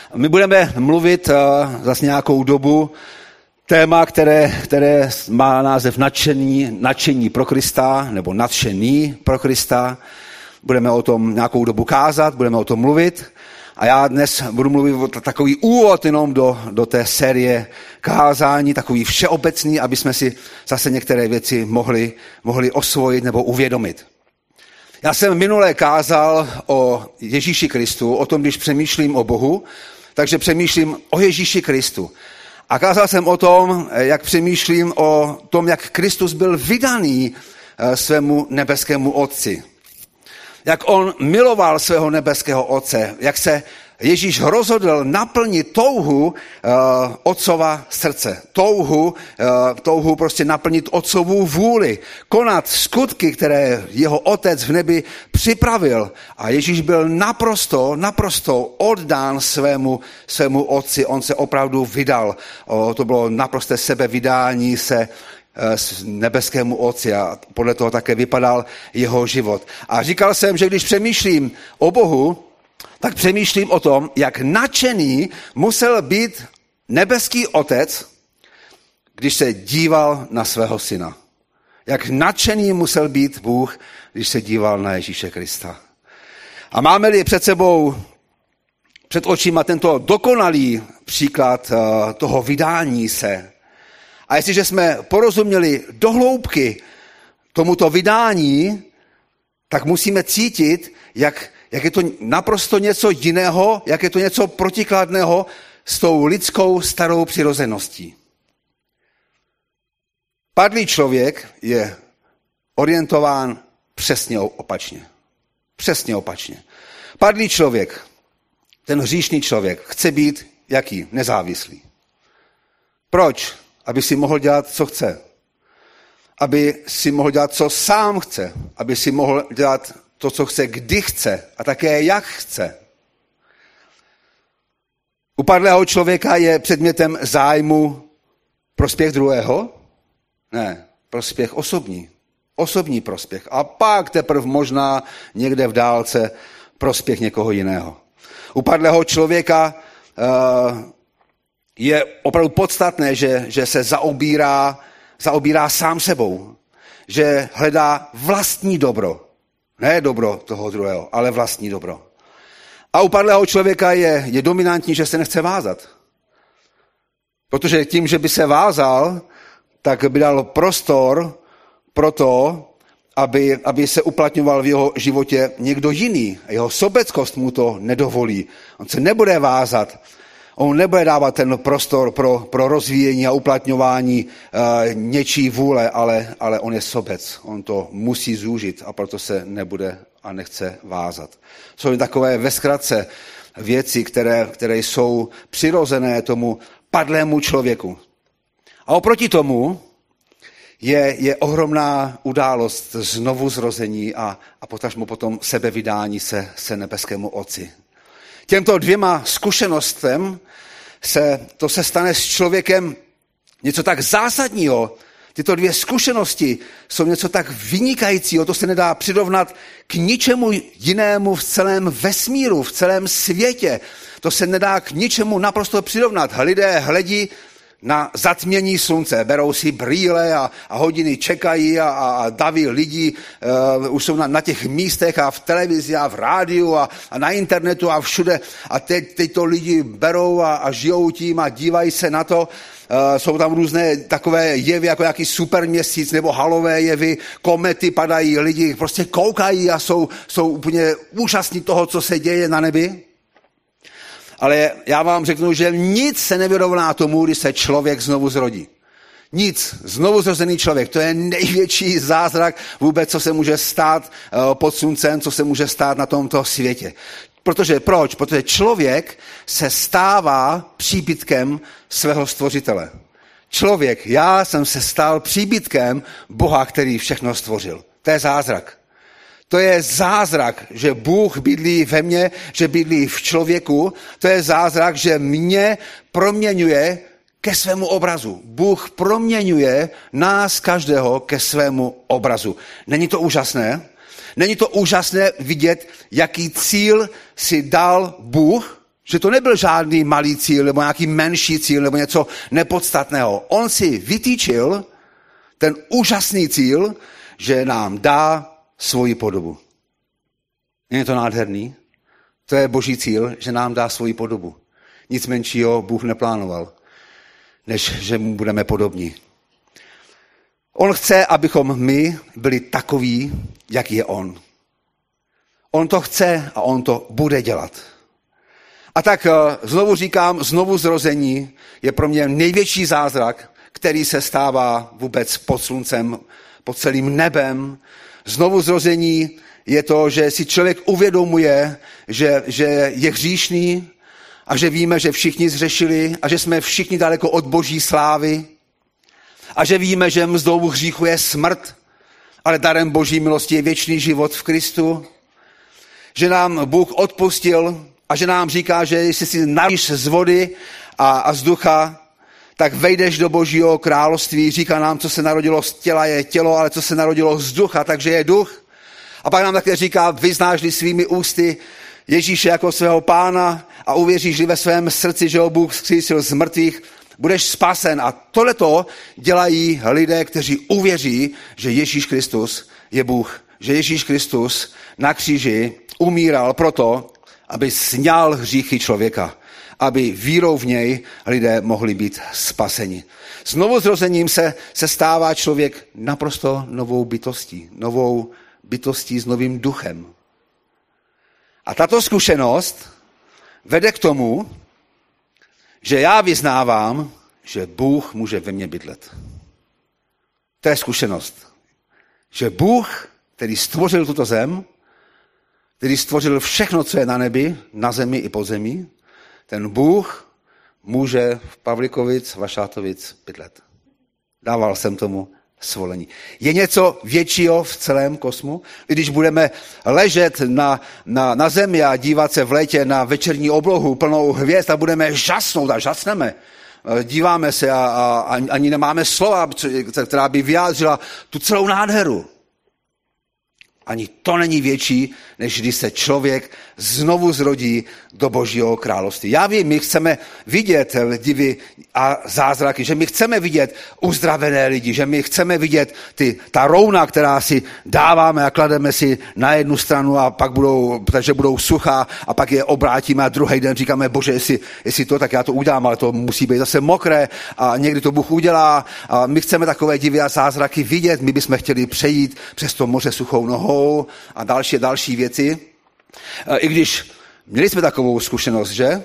My budeme mluvit zase nějakou dobu téma, které má název nadšení pro Krista, nebo nadšený pro Krista. Budeme o tom nějakou dobu kázat, budeme o tom mluvit. A já dnes budu mluvit o takový úvod jenom do té série kázání, takový všeobecný, aby jsme si zase některé věci mohli osvojit nebo uvědomit. Já jsem minule kázal o Ježíši Kristu, o tom, když přemýšlím o Bohu, takže přemýšlím o Ježíši Kristu. A kázal jsem o tom, jak přemýšlím o tom, jak Kristus byl vydaný svému nebeskému Otci. Jak on miloval svého nebeského Otce, jak se Ježíš rozhodl naplnit touhu Otcova srdce. Touhu prostě naplnit Otcovu vůli. Konat skutky, které jeho Otec v nebi připravil. A Ježíš byl naprosto oddán svému Otci. On se opravdu vydal. To bylo naprosté sebevydání se nebeskému Otci a podle toho také vypadal jeho život. A říkal jsem, že když přemýšlím o Bohu, tak přemýšlím o tom, jak nadšený musel být nebeský Otec, když se díval na svého syna. Jak nadšený musel být Bůh, když se díval na Ježíše Krista. A máme-li před očima tento dokonalý příklad toho vydání se, a jestliže jsme porozuměli do hloubky tomuto vydání, tak musíme cítit, jak je to naprosto něco jiného, jak je to něco protikladného s tou lidskou starou přirozeností. Padlý člověk je orientován přesně opačně. Přesně opačně. Padlý člověk, ten hříšný člověk, chce být jaký? Nezávislý. Proč? Aby si mohl dělat, co chce. Aby si mohl dělat, co sám chce. Aby si mohl dělat to, co chce, kdy chce a také jak chce. U padlého člověka je předmětem zájmu prospěch druhého? Ne, prospěch osobní. Osobní prospěch. A pak teprve možná někde v dálce prospěch někoho jiného. U padlého člověka je opravdu podstatné, že se zaobírá sám sebou. Že hledá vlastní dobro. Ne dobro toho druhého, ale vlastní dobro. A u padlého člověka je dominantní, že se nechce vázat. Protože tím, že by se vázal, tak by dal prostor pro to, aby se uplatňoval v jeho životě někdo jiný. Jeho sobeckost mu to nedovolí. On se nebude vázat. On nebude dávat ten prostor pro rozvíjení a uplatňování něčí vůle, ale on je sobec. On to musí zúžit a proto se nebude a nechce vázat. Jsou takové ve zkratce věci, které jsou přirozené tomu padlému člověku. A oproti tomu je ohromná událost znovuzrození a potažmo potom sebevydání se nebeskému Otci. Těmto dvěma zkušenostem se stane s člověkem něco tak zásadního. Tyto dvě zkušenosti jsou něco tak vynikajícího, to se nedá přirovnat k ničemu jinému v celém vesmíru, v celém světě. To se nedá k ničemu naprosto přirovnat. Lidé hledí na zatmění slunce, berou si brýle a hodiny čekají a daví lidi, už jsou na těch místech a v televizi a v rádiu a na internetu a všude a teď to lidi berou a žijou tím a dívají se na to. Jsou tam různé takové jevy, jako jaký superměsíc nebo halové jevy, komety padají, lidi prostě koukají a jsou úplně úžasní toho, co se děje na nebi. Ale já vám řeknu, že nic se nevyrovná tomu, když se člověk znovu zrodí. Nic. Znovu zrozený člověk. To je největší zázrak vůbec, co se může stát pod sluncem, co se může stát na tomto světě. Proč? Protože člověk se stává příbytkem svého stvořitele. Já jsem se stal příbytkem Boha, který všechno stvořil. To je zázrak. To je zázrak, že Bůh bydlí ve mně, že bydlí v člověku. To je zázrak, že mě proměňuje ke svému obrazu. Bůh proměňuje nás každého ke svému obrazu. Není to úžasné? Není to úžasné vidět, jaký cíl si dal Bůh Že to nebyl žádný malý cíl, nebo nějaký menší cíl, nebo něco nepodstatného. On si vytýčil ten úžasný cíl, že nám dá svoji podobu. Je to nádherný? To je Boží cíl, že nám dá svoji podobu. Nic menšího Bůh neplánoval, než že mu budeme podobní. On chce, abychom my byli takoví, jak je on. On to chce a on to bude dělat. A tak znovu říkám, znovu zrození je pro mě největší zázrak, který se stává vůbec pod sluncem, pod celým nebem. Znovu zrození je to, že si člověk uvědomuje, že je hříšný a že víme, že všichni zřešili a že jsme všichni daleko od Boží slávy a že víme, že mzdou hříchu je smrt, ale darem Boží milosti je věčný život v Kristu. Že nám Bůh odpustil a že nám říká, že jestli si najíš z vody a z ducha, tak vejdeš do Božího království. Říká nám, co se narodilo z těla je tělo, ale co se narodilo z ducha, takže je duch. A pak nám také říká, vyznáš-li svými ústy Ježíše jako svého pána a uvěříš-li ve svém srdci, že ho Bůh vzkřísil z mrtvých, budeš spasen. A tohleto dělají lidé, kteří uvěří, že Ježíš Kristus je Bůh. Že Ježíš Kristus na kříži umíral proto, aby sňal hříchy člověka. Aby vírou v něj lidé mohli být spaseni. Znovuzrozením se stává člověk naprosto novou bytostí s novým duchem. A tato zkušenost vede k tomu, že já vyznávám, že Bůh může ve mně bydlet. To je zkušenost. Že Bůh, který stvořil tuto zem, který stvořil všechno, co je na nebi, na zemi i pod zemí, ten Bůh může v Pavlikovic, Vašátovic bydlet. Dával jsem tomu svolení. Je něco většího v celém kosmu? Když budeme ležet na zemi a dívat se v létě na večerní oblohu plnou hvězd a budeme žasnout a žasneme. Díváme se a ani nemáme slova, která by vyjádřila tu celou nádheru. Ani to není větší, než když se člověk znovu zrodí do Božího království. Já vím, my chceme vidět divy a zázraky, že my chceme vidět uzdravené lidi, že my chceme vidět ta rouna, která si dáváme a klademe si na jednu stranu a pak budou suchá a pak je obrátíme a druhý den říkáme, Bože, jestli to, tak já to udělám, ale to musí být zase mokré a někdy to Bůh udělá. A my chceme takové divy a zázraky vidět, my bychom chtěli přejít přes to moře suchou nohou a další věci. I když měli jsme takovou zkušenost, že?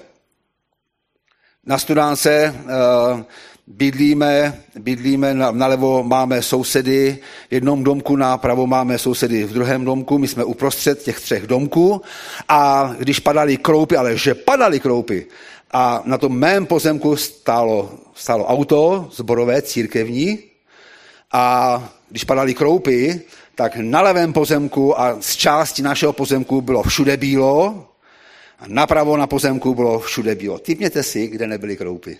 Na Studánce bydlíme, nalevo máme sousedy v jednom domku, napravo máme sousedy v druhém domku, my jsme uprostřed těch 3 domků a když padaly kroupy, ale že padaly kroupy a na tom mém pozemku stálo auto zborové, církevní a když padaly kroupy, tak na levém pozemku a z části našeho pozemku bylo všude bílo a napravo na pozemku bylo všude bílo. Tipněte si, kde nebyly kroupy.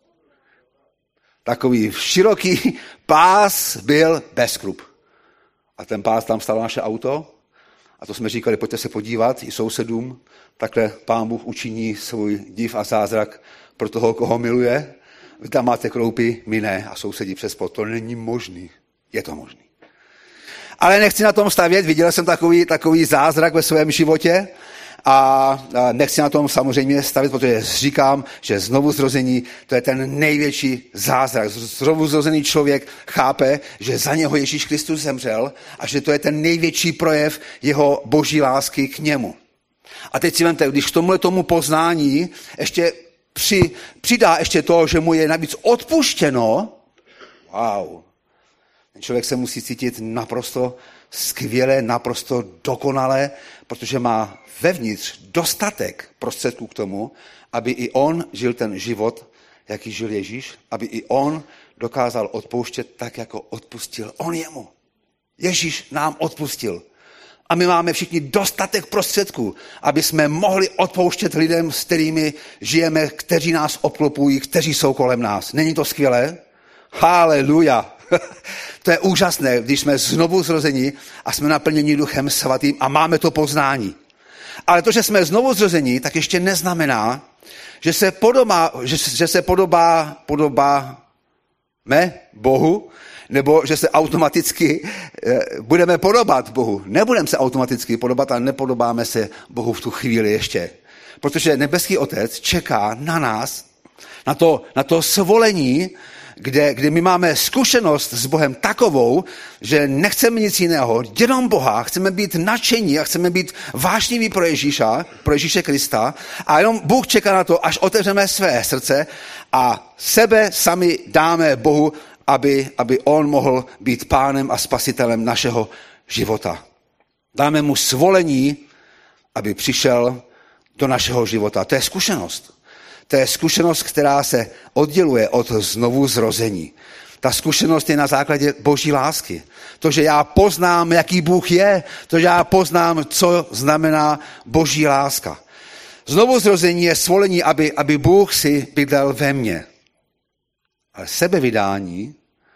Takový široký pás byl bez krup. A ten pás, tam stalo naše auto a to jsme říkali, pojďte se podívat i sousedům, takhle Pán Bůh učiní svůj div a zázrak pro toho, koho miluje. Vy tam máte kroupy, my ne a sousedí přes plot. To není možný. Je to možný. Ale nechci na tom stavět, viděl jsem takový zázrak ve svém životě a nechci na tom samozřejmě stavět, protože říkám, že znovuzrození to je ten největší zázrak. Znovuzrozený člověk chápe, že za něho Ježíš Kristus zemřel a že to je ten největší projev jeho boží lásky k němu. A teď si vemte, když k tomu poznání ještě přidá ještě to, že mu je navíc odpuštěno, wow, ten člověk se musí cítit naprosto skvěle, naprosto dokonale, protože má vevnitř dostatek prostředků k tomu, aby i on žil ten život, jaký žil Ježíš, aby i on dokázal odpouštět tak, jako odpustil on jemu. Ježíš nám odpustil. A my máme všichni dostatek prostředků, aby jsme mohli odpouštět lidem, s kterými žijeme, kteří nás obklopují, kteří jsou kolem nás. Není to skvělé? Haleluja! To je úžasné, když jsme znovu zrozeni a jsme naplněni Duchem Svatým a máme to poznání. Ale to, že jsme znovu zrozeni, tak ještě neznamená, že se podobáme Bohu, nebo že se automaticky budeme podobat Bohu. Nebudeme se automaticky podobat, ale nepodobáme se Bohu v tu chvíli ještě. Protože nebeský Otec čeká na nás, na to svolení, kde my máme zkušenost s Bohem takovou, že nechceme nic jiného, jenom Boha, chceme být nadšení a chceme být vášniví pro Ježíše Krista a jenom Bůh čeká na to, až otevřeme své srdce a sebe sami dáme Bohu, aby on mohl být pánem a spasitelem našeho života. Dáme mu svolení, aby přišel do našeho života. To je zkušenost. To je zkušenost, která se odděluje od znovu zrození. Ta zkušenost je na základě Boží lásky. To, že já poznám, jaký Bůh je, to, že já poznám, co znamená Boží láska. Znovu zrození je svolení, aby Bůh si bydlel ve mně. Ale sebevydání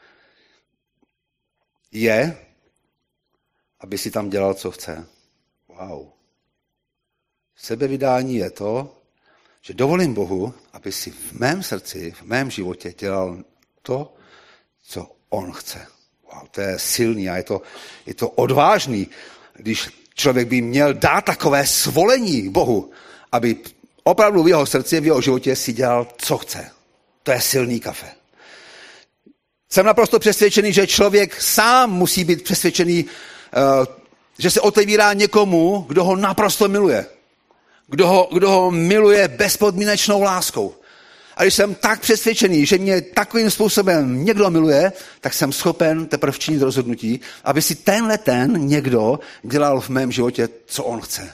je, aby si tam dělal, co chce. Wow. Sebevydání je to, že dovolím Bohu, aby si v mém srdci, v mém životě dělal to, co on chce. Wow, to je silný a je to odvážný, když člověk by měl dát takové svolení Bohu, aby opravdu v jeho srdci, v jeho životě si dělal, co chce. To je silný kafe. Jsem naprosto přesvědčený, že člověk sám musí být přesvědčený, že se otevírá někomu, kdo ho naprosto miluje. Kdo ho miluje bezpodmínečnou láskou. A když jsem tak přesvědčený, že mě takovým způsobem někdo miluje, tak jsem schopen teprve činit rozhodnutí, aby si ten někdo dělal v mém životě, co on chce.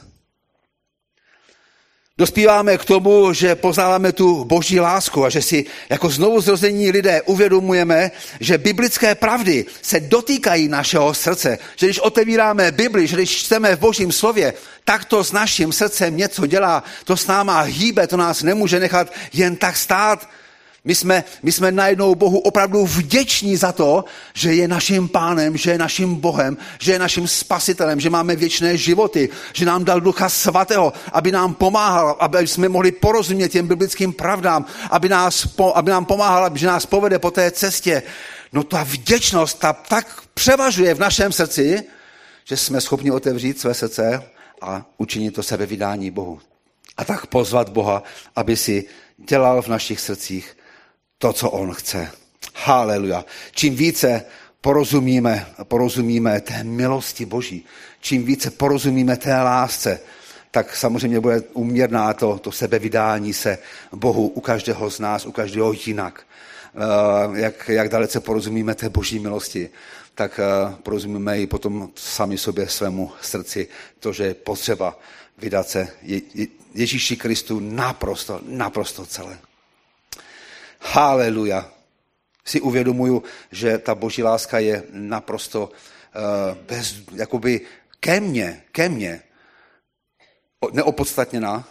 Dospíváme k tomu, že poznáváme tu Boží lásku a že si jako znovuzrození lidé uvědomujeme, že biblické pravdy se dotýkají našeho srdce. Že když otevíráme Bibli, že když čteme v Božím slově, tak to s naším srdcem něco dělá, to s náma hýbe, to nás nemůže nechat jen tak stát. My jsme najednou Bohu opravdu vděční za to, že je naším pánem, že je naším Bohem, že je naším spasitelem, že máme věčné životy, že nám dal Ducha Svatého, aby nám pomáhal, aby jsme mohli porozumět těm biblickým pravdám, aby nám pomáhal, že nás povede po té cestě. No ta vděčnost tak převažuje v našem srdci, že jsme schopni otevřít své srdce a učinit to sebevydání Bohu. A tak pozvat Boha, aby si dělal v našich srdcích to, co on chce. Haleluja. Čím více porozumíme té milosti Boží, čím více porozumíme té lásce, tak samozřejmě bude úměrná to sebevydání se Bohu u každého z nás, u každého jinak. Jak dalece porozumíme té Boží milosti, tak porozumíme i potom sami sobě, svému srdci, to, že je potřeba vydat se Ježíši Kristu naprosto celé. Haleluja. Si uvědomuju, že ta Boží láska je naprosto jakoby ke mně neopodstatněná.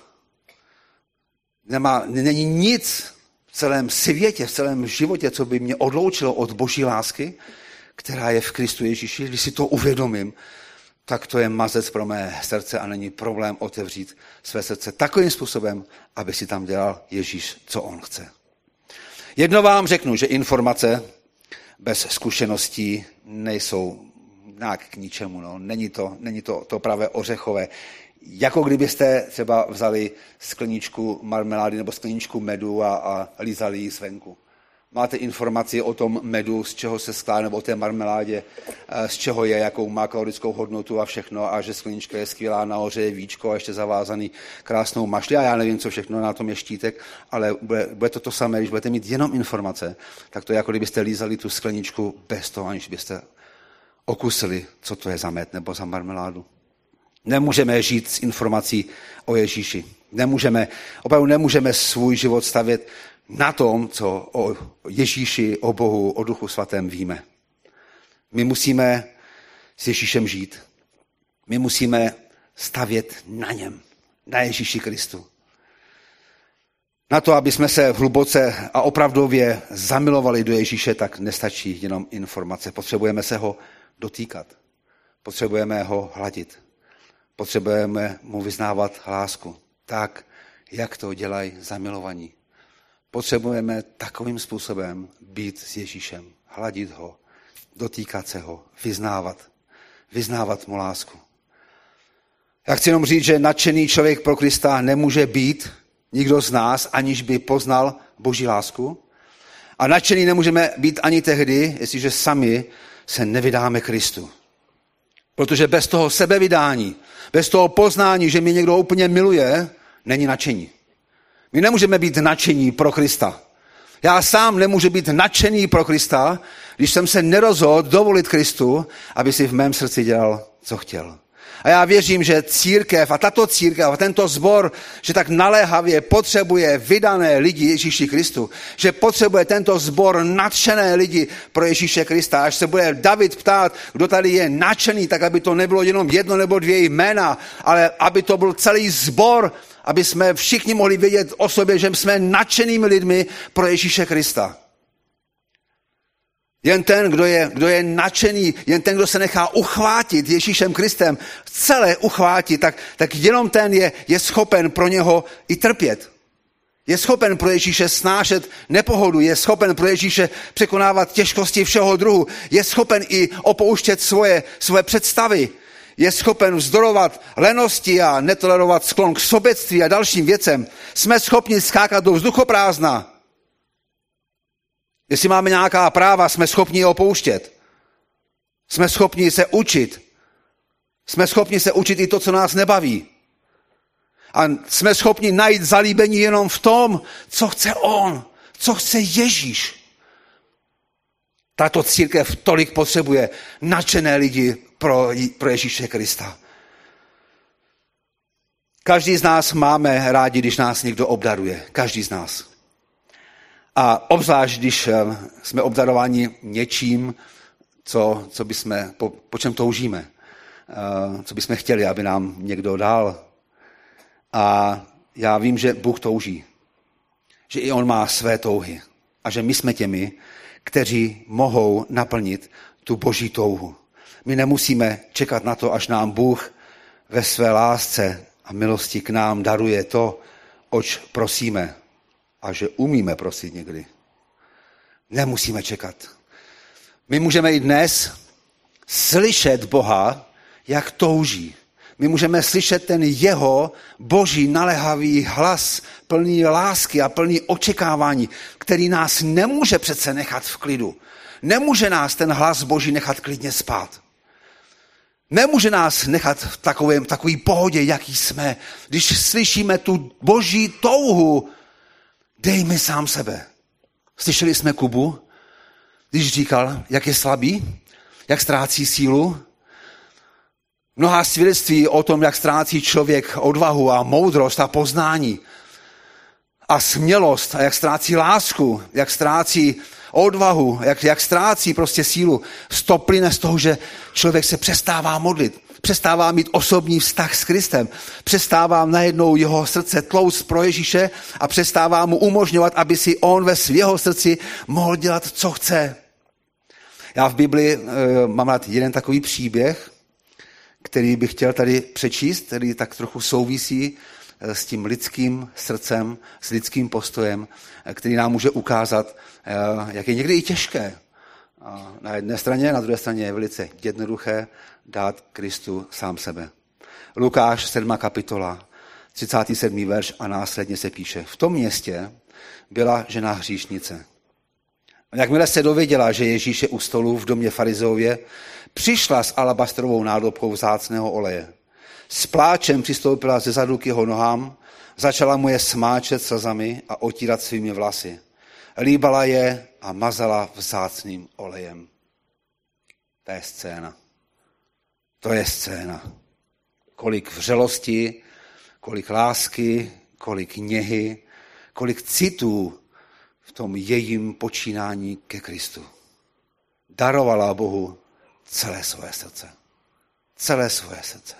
Není nic v celém světě, v celém životě, co by mě odloučilo od Boží lásky, která je v Kristu Ježíši. Když si to uvědomím, tak to je mazec pro mé srdce a není problém otevřít své srdce takovým způsobem, aby si tam dělal Ježíš, co on chce. Jedno vám řeknu, že informace bez zkušeností nejsou nějak k ničemu. No. Není to pravé ořechové. Jako kdybyste třeba vzali skleničku marmelády nebo skleničku medu a lízali ji zvenku. Máte informaci o tom medu, z čeho se skládá, nebo o té marmeládě, z čeho je, jakou má kalorickou hodnotu a všechno, a že sklenička je skvělá, nahoře je víčko a ještě zavázaný krásnou mašlí. A já nevím, co všechno na tom je štítek, ale bude to samé, když budete mít jenom informace, tak to je jako kdybyste lízali tu skleničku bez toho, aniž byste okusili, co to je za med nebo za marmeládu. Nemůžeme žít s informací o Ježíši. Opravdu nemůžeme svůj život stavět na tom, co o Ježíši, o Bohu, o Duchu Svatém víme. My musíme s Ježíšem žít. My musíme stavět na něm, na Ježíši Kristu. Na to, aby jsme se hluboce a opravdově zamilovali do Ježíše, tak nestačí jenom informace. Potřebujeme se ho dotýkat. Potřebujeme ho hladit. Potřebujeme mu vyznávat lásku. Tak, jak to dělají zamilovaní. Potřebujeme takovým způsobem být s Ježíšem, hladit ho, dotýkat se ho, vyznávat mu lásku. Já chci jenom říct, že nadšený člověk pro Krista nemůže být nikdo z nás, aniž by poznal Boží lásku. A nadšený nemůžeme být ani tehdy, jestliže sami se nevydáme Kristu. Protože bez toho sebevydání, bez toho poznání, že mě někdo úplně miluje, není nadšení. My nemůžeme být nadšení pro Krista. Já sám nemůžu být nadšený pro Krista, když jsem se nerozhodl dovolit Kristu, aby si v mém srdci dělal, co chtěl. A já věřím, že církev a tato církev a tento sbor, že tak naléhavě potřebuje vydané lidi Ježíši Kristu, že potřebuje tento sbor nadšené lidi pro Ježíše Krista. Až se bude David ptát, kdo tady je nadšený, tak aby to nebylo jenom jedno nebo dvě jména, ale aby to byl celý sbor, aby jsme všichni mohli vědět o sobě, že jsme nadšenými lidmi pro Ježíše Krista. Jen ten, kdo je nadšený, jen ten, kdo se nechá uchvátit Ježíšem Kristem, celé uchvátit, tak jenom ten je schopen pro něho i trpět. Je schopen pro Ježíše snášet nepohodu, je schopen pro Ježíše překonávat těžkosti všeho druhu, je schopen i opouštět svoje představy, je schopen vzdorovat lenosti a netolerovat sklon k sobectví a dalším věcem. Jsme schopni skákat do vzduchoprázdna. Jestli máme nějaká práva, jsme schopni je opouštět. Jsme schopni se učit. Jsme schopni se učit i to, co nás nebaví. A jsme schopni najít zalíbení jenom v tom, co chce on, co chce Ježíš. Tato církev tolik potřebuje nadšené lidi pro Ježíše Krista. Každý z nás máme rádi, když nás někdo obdaruje. Každý z nás. A obzvlášť, když jsme obdarováni něčím, co bychom, po čem toužíme, co bychom chtěli, aby nám někdo dal. A já vím, že Bůh touží, že i on má své touhy a že my jsme těmi, kteří mohou naplnit tu Boží touhu. My nemusíme čekat na to, až nám Bůh ve své lásce a milosti k nám daruje to, oč prosíme. A že umíme prosit někdy. Nemusíme čekat. My můžeme i dnes slyšet Boha, jak touží. My můžeme slyšet ten jeho Boží naléhavý hlas, plný lásky a plný očekávání, který nás nemůže přece nechat v klidu. Nemůže nás ten hlas Boží nechat klidně spát. Nemůže nás nechat v takové pohodě, jaký jsme. Když slyšíme tu Boží touhu, dej mi sám sebe. Slyšeli jsme Kubu, když říkal, jak je slabý, jak ztrácí sílu. Mnohá svědectví o tom, jak ztrácí člověk odvahu a moudrost a poznání a smělost a jak ztrácí lásku, jak ztrácí odvahu, jak ztrácí prostě sílu. To plyne z toho, že člověk se přestává modlit, přestává mít osobní vztah s Kristem, přestává najednou jeho srdce tlouct pro Ježíše a přestává mu umožňovat, aby si on ve svého srdci mohl dělat, co chce. Já v Biblii mám rád jeden takový příběh, který bych chtěl tady přečíst, který tak trochu souvisí s tím lidským srdcem, s lidským postojem, který nám může ukázat, jak je někdy i těžké. Na jedné straně, na druhé straně je velice jednoduché dát Kristu sám sebe. Lukáš 7. kapitola, 37. verš a následně se píše. V tom městě byla žena hříšnice. A jakmile se dověděla, že Ježíš je u stolu v domě farizeově, přišla s alabastrovou nádobkou vzácného oleje. S pláčem přistoupila ze zadu k jeho nohám, začala mu je smáčet slzami a otírat svými vlasy. Líbala je a mazala vzácným olejem. To je scéna. To je scéna. Kolik vřelosti, kolik lásky, kolik něhy, kolik citů v tom jejím počínání ke Kristu. Darovala Bohu celé svoje srdce. Celé svoje srdce.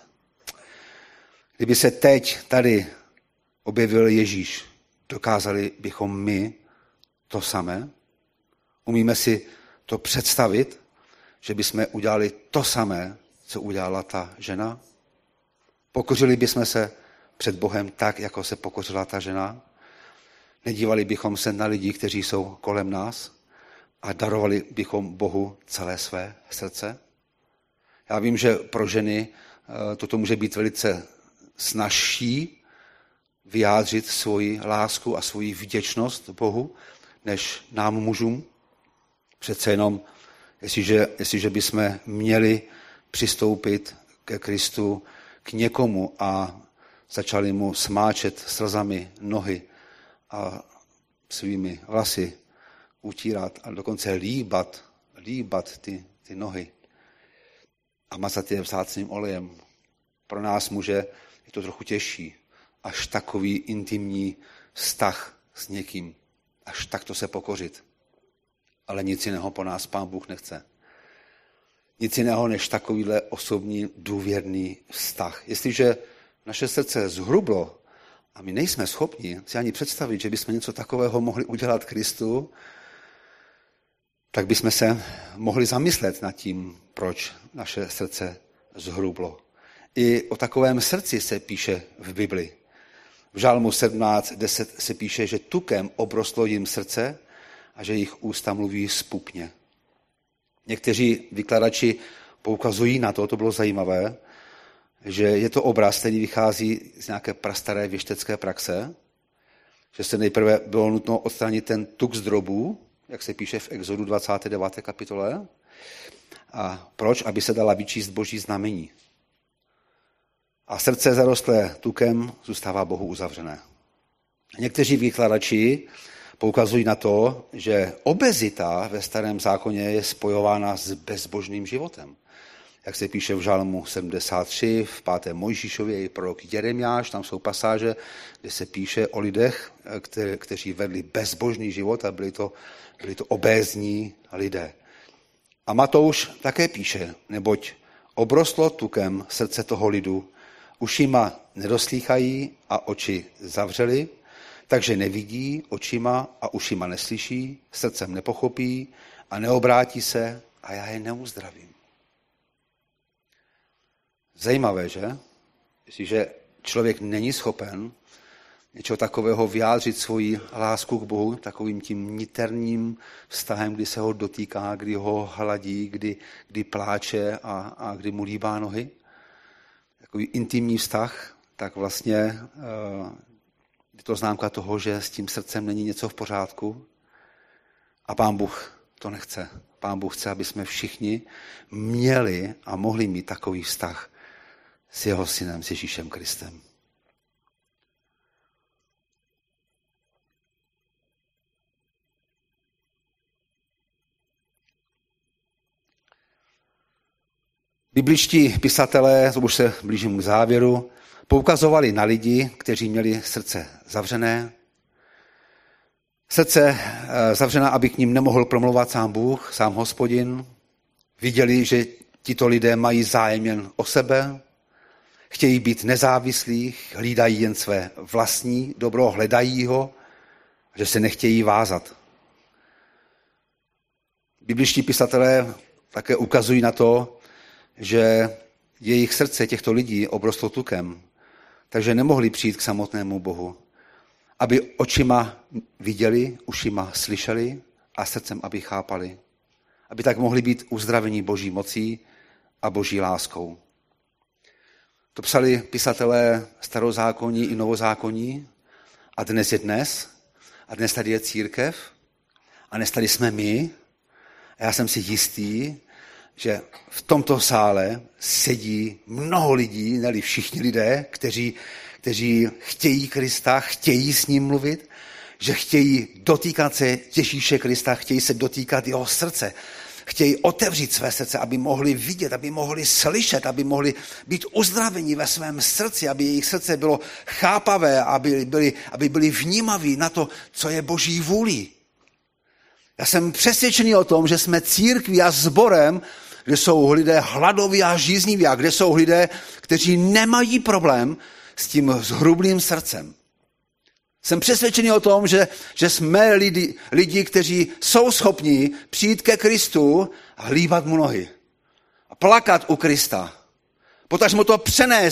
Kdyby se teď tady objevil Ježíš, dokázali bychom my to samé? Umíme si to představit, že bychom udělali to samé, co udělala ta žena? Pokořili bychom se před Bohem tak, jako se pokořila ta žena? Nedívali bychom se na lidi, kteří jsou kolem nás a darovali bychom Bohu celé své srdce? Já vím, že pro ženy toto může být velice snazší vyjádřit svoji lásku a svoji vděčnost Bohu, než nám mužům. Přece jenom, jestliže bychom měli přistoupit ke Kristu, k někomu a začali mu smáčet slzami nohy a svými vlasy utírat a dokonce líbat ty nohy a mazat je vzácným olejem. Pro nás muže je to trochu těžší, až takový intimní vztah s někým, až takto se pokořit. Ale nic jiného po nás Pán Bůh nechce. Nic jiného než takovýhle osobní důvěrný vztah. Jestliže naše srdce zhrublo a my nejsme schopni si ani představit, že bychom něco takového mohli udělat Kristu, tak bychom se mohli zamyslet nad tím, proč naše srdce zhrublo. I o takovém srdci se píše v Bibli. V Žalmu 17:10 se píše, že tukem obrostlo jim srdce a že jejich ústa mluví zpupně. Někteří vykladači poukazují na to bylo zajímavé, že je to obraz, který vychází z nějaké prastaré věštecké praxe, že se nejprve bylo nutno odstranit ten tuk z drobů, jak se píše v Exodu 29. kapitole. A proč? Aby se dala vyčíst boží znamení. A srdce zarostlé tukem zůstává Bohu uzavřené. Někteří výkladači poukazují na to, že obezita ve Starém zákoně je spojována s bezbožným životem. Jak se píše v Žalmu 73, v 5. Mojžíšově i prorok Jeremiáš, tam jsou pasáže, kde se píše o lidech, kteří vedli bezbožný život a byli to obézní lidé. A Matouš také píše, neboť obrostlo tukem srdce toho lidu, ušima nedoslýchají a oči zavřeli, takže nevidí očima a ušima neslyší, srdcem nepochopí a neobrátí se a já je neuzdravím. Zajímavé, že? Jestliže člověk není schopen něčeho takového vyjádřit svoji lásku k Bohu takovým tím niterním vztahem, kdy se ho dotýká, kdy ho hladí, kdy pláče a kdy mu líbá nohy, takový intimní vztah, tak vlastně je to známka toho, že s tím srdcem není něco v pořádku a Pán Bůh to nechce. Pán Bůh chce, aby jsme všichni měli a mohli mít takový vztah s jeho synem, s Ježíšem Kristem. Bibličtí pisatelé, to už se blížím k závěru, poukazovali na lidi, kteří měli srdce zavřené. Srdce zavřená, aby k ním nemohl promlouvat sám Bůh, sám Hospodin. Viděli, že tito lidé mají zájem jen o sebe, chtějí být nezávislí, hlídají jen své vlastní dobro, hledají ho, že se nechtějí vázat. Bibličtí pisatelé také ukazují na to, že jejich srdce těchto lidí obrostlo tukem, takže nemohli přijít k samotnému Bohu, aby očima viděli, ušima slyšeli a srdcem, aby chápali, aby tak mohli být uzdraveni boží mocí a boží láskou. To psali pisatelé starozákonní i novozákonní a dnes je dnes a dnes tady je církev a dnes tady jsme my a já jsem si jistý, že v tomto sále sedí mnoho lidí, ne-li všichni lidé, kteří chtějí Krista, chtějí s ním mluvit, že chtějí dotýkat se Ježíše Krista, chtějí se dotýkat jeho srdce, chtějí otevřít své srdce, aby mohli vidět, aby mohli slyšet, aby mohli být uzdraveni ve svém srdci, aby jejich srdce bylo chápavé, aby byli vnímaví na to, co je boží vůlí. Já jsem přesvědčený o tom, že jsme církví a sborem, kde jsou lidé hladoví a žízniví a kde jsou lidé, kteří nemají problém s tím zhrublým srdcem. Jsem přesvědčený o tom, že jsme lidi, kteří jsou schopni přijít ke Kristu a líbat mu nohy. A plakat u Krista. Potažmo to přenést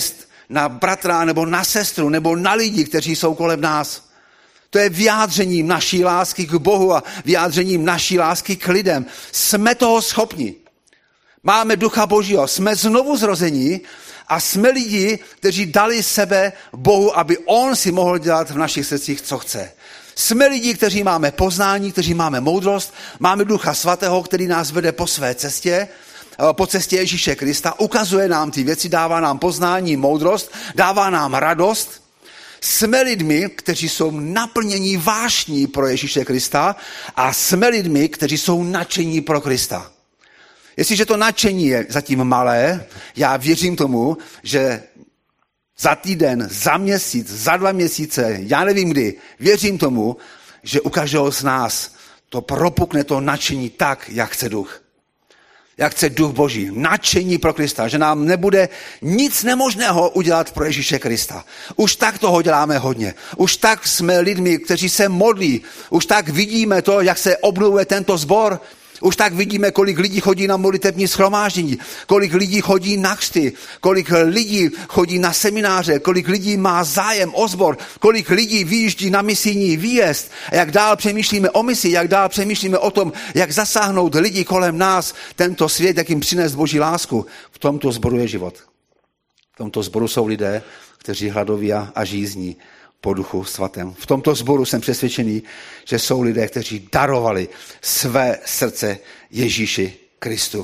na bratra nebo na sestru nebo na lidi, kteří jsou kolem nás. To je vyjádřením naší lásky k Bohu a vyjádřením naší lásky k lidem. Jsme toho schopni. Máme Ducha Božího, jsme znovu zrození a jsme lidi, kteří dali sebe Bohu, aby on si mohl dělat v našich srdcích, co chce. Jsme lidi, kteří máme poznání, kteří máme moudrost, máme Ducha Svatého, který nás vede po své cestě, po cestě Ježíše Krista, ukazuje nám ty věci, dává nám poznání, moudrost, dává nám radost. Jsme lidmi, kteří jsou naplnění vášní pro Ježíše Krista a jsme lidmi, kteří jsou nadšení pro Krista. Jestliže to nadšení je zatím malé, já věřím tomu, že za týden, za měsíc, za 2 měsíce, já nevím kdy, věřím tomu, že u každého z nás to propukne to nadšení tak, jak chce Duch. Jak chce Duch Boží. Nadšení pro Krista, že nám nebude nic nemožného udělat pro Ježíše Krista. Už tak toho děláme hodně. Už tak jsme lidmi, kteří se modlí. Už tak vidíme to, jak se obnovuje tento sbor. Už tak vidíme, kolik lidí chodí na modlitební shromáždění, kolik lidí chodí na křty, kolik lidí chodí na semináře, kolik lidí má zájem o sbor, kolik lidí vyjíždí na misijní výjezd. A jak dál přemýšlíme o misi, jak dál přemýšlíme o tom, jak zasáhnout lidi kolem nás, tento svět, jak jim přinést Boží lásku. V tomto sboru je život. V tomto sboru jsou lidé, kteří hladoví a žízní po Duchu Svatém. V tomto sboru jsem přesvědčený, že jsou lidé, kteří darovali své srdce Ježíši Kristu.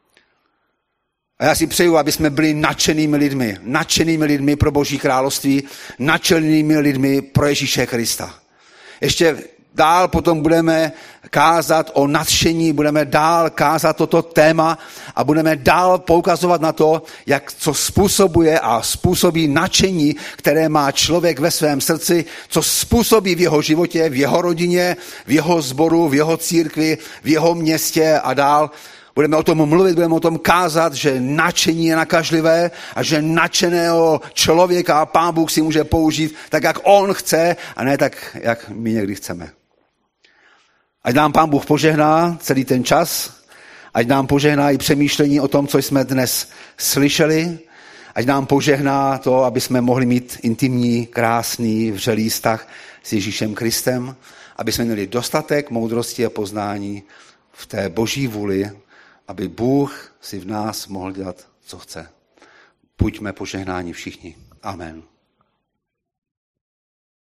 A já si přeju, aby jsme byli nadšenými lidmi pro Boží království, nadšenými lidmi pro Ježíše Krista. Ještě dál potom budeme kázat o nadšení, budeme dál kázat toto téma a budeme dál poukazovat na to, jak co způsobuje a způsobí nadšení, které má člověk ve svém srdci, co způsobí v jeho životě, v jeho rodině, v jeho sboru, v jeho církvi, v jeho městě a dál. Budeme o tom mluvit, budeme o tom kázat, že nadšení je nakažlivé a že nadšeného člověka Pán Bůh si může použít tak, jak on chce a ne tak, jak my někdy chceme. Ať nám Pán Bůh požehná celý ten čas, ať nám požehná i přemýšlení o tom, co jsme dnes slyšeli, ať nám požehná to, aby jsme mohli mít intimní, krásný, vřelý vztah s Ježíšem Kristem, aby jsme měli dostatek moudrosti a poznání v té Boží vůli, aby Bůh si v nás mohl dělat, co chce. Buďme požehnáni všichni. Amen.